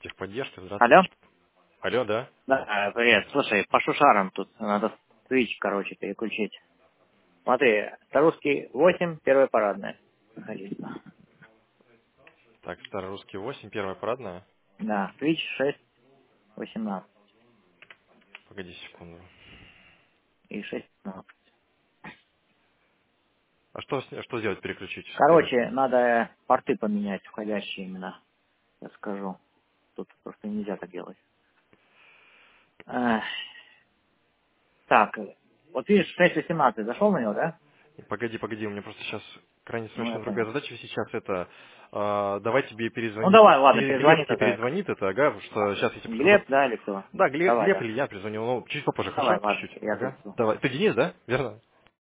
Техподдержка, Алло? здравствуйте. Алло, да? Да, привет. Слушай, по шушарам тут надо свич, переключить. Смотри, Старушки 8, первая парадная. Количество. Так, Старорусский 8, первая парадная. Да, свич 6, 18 Погоди секунду. и 6, 15. А что сделать, переключить с первой? Надо порты поменять, входящие именно. Я скажу. Тут просто нельзя так делать. Эх, Так, вот видишь, 6.18, зашел на него, да? Погоди, у меня просто сейчас крайне Ну, я срочная другая понял. задача сейчас это. Давай тебе Ну, перезвонит. давай, ладно, Глеб перезвони тебе тогда. перезвонит, это, ага, что сейчас я тебе просто. Глеб, да, или кто? Да, Давай, Глеб да. или я перезвоню, ну, чуть попозже, Давай, хорошо? ладно, Чуть-чуть. я тут Ага. Давай. Ты Денис, да? Верно?